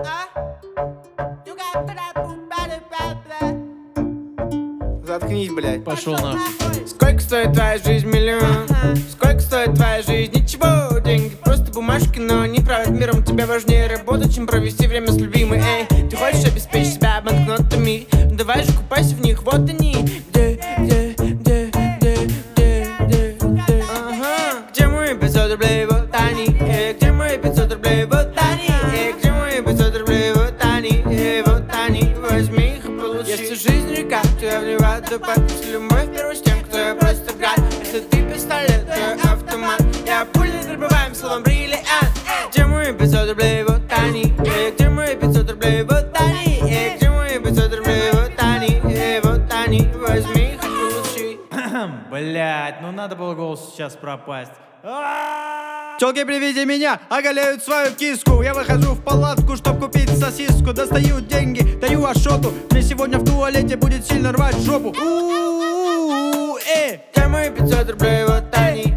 Заткнись, блядь. Пошел нахуй. Сколько стоит твоя жизнь, миллион? Сколько стоит твоя жизнь? Ничего, деньги просто бумажки, но не правят миром. Тебе важнее работать, чем провести время с любимой. Эй, ты хочешь обеспечить себя банкнотами? Давай же купайся в них, вот они. Где мои 500 рублей, вот они. Где мои 500 рублей, вот они. Где мои 500 рублей, вот они. Вот они, возьми их и получи. Если жизнь река, то я в ней воду подпись. Любовь первую с тем, кто я просто гад. Если ты пистолет, то я автомат. Я пулей пробиваем словом бриллиант. Где мои 500 рублей, вот они. Где мои 500 рублей, вот они. Где мои 500 рублей, вот они. Вот они, возьми их и получи. Блять, ну надо было голос сейчас пропасть. Тёлки при виде меня оголяют свою киску. Я выхожу в палатку, чтоб купить сосиску. Достаю деньги, даю Ашоту. Мне сегодня в туалете будет сильно рвать жопу. Где мои 500 рублей, вот они.